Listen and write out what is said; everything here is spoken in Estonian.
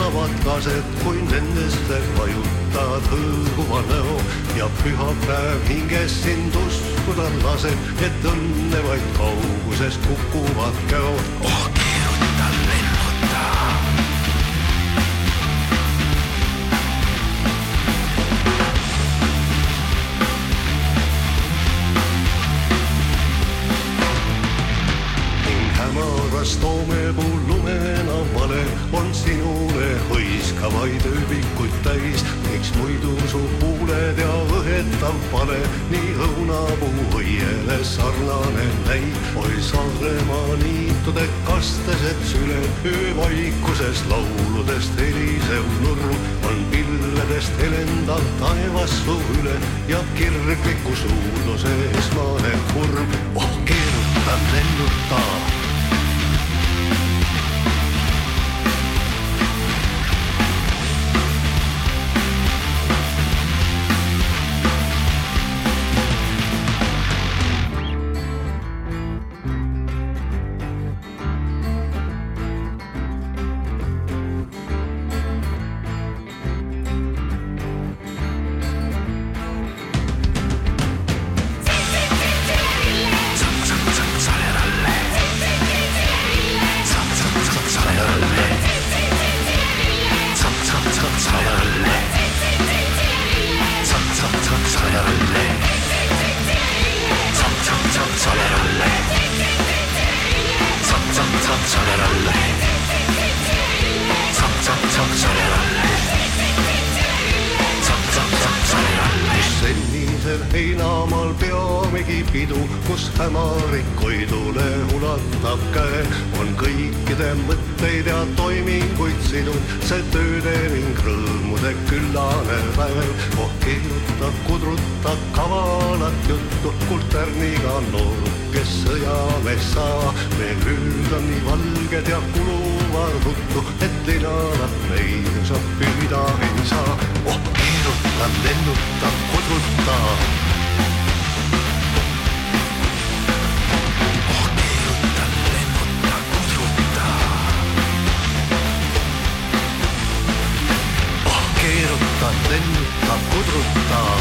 elavad lased, kui nendesse vajutad hõõguva näo ja pühapäev hinges sind uskuda laseb, et õnne vaid kauguses kukuvad käod. Oh, keeruta, lennuta. Hämaras toomepuu lumena vale on sinule hõiskavaid ööbikuid täis, miks muidu su huuled ja õhetav pale nii õunapuu õiele sarnane näib. Oi Saaremaa niitude kastesed süle, öövaikuses lauludest helisev nurm on pilvedest helendav taevas su üle ja kirgliku suudluse esmane kurm. Oh, keeruta, lennuta. Sellisel heinamaal peamegi pidu, kus hämarik koidule ulatab käe, on kõikide mõtteid ja toiminguid sidunud see tööde ning rõõmude küllane päev. Oh, keeruta, kudruta kavalat juttu, kultärniga noor, kes sõjamees saa. Me ööd on nii valged ja kuluvad ruttu, et linalat neid sa püüda ei saa. Oh, keeruta, lennuta, kudruta. Oh, keeruta, lennuta, kudruta. Oh, keeruta, lennuta, kudruta.